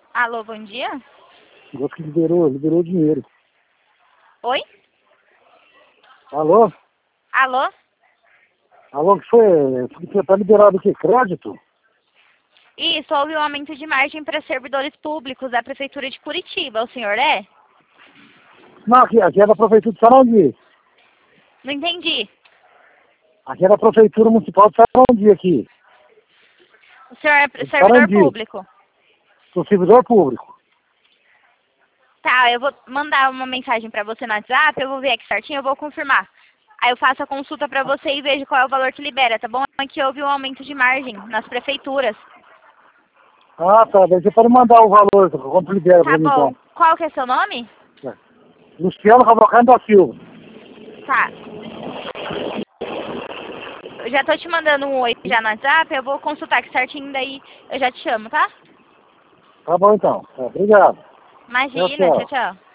Alô, bom dia? Gosto que liberou o dinheiro. Oi? Alô? Alô? Alô, que foi? Você tá liberado o quê? Crédito? Isso, houve um aumento de margem para servidores públicos da Prefeitura de Curitiba. O senhor é? Não, aqui é da Prefeitura de Sarandi. Não entendi. Aqui é da Prefeitura Municipal de Sarandi aqui. O senhor é É de servidor Sarandi. público? Sou servidor público. Tá, eu vou mandar uma mensagem para você no WhatsApp, eu vou ver aqui certinho, eu vou confirmar. Aí eu faço a consulta para você e vejo qual é o valor que libera, tá bom? É que houve um aumento de margem nas prefeituras. Ah, tá. Daí você pode mandar o valor, quanto libera Tá pra mim bom. então. Qual que é seu nome? É. Luciano Cavalcante da Silva. Tá. Eu já tô te mandando um oi já no WhatsApp, eu vou consultar aqui certinho, daí eu já te chamo, tá? Tá bom então. Tá, obrigado. Tchau, Imagina, tchau, tchau. tchau.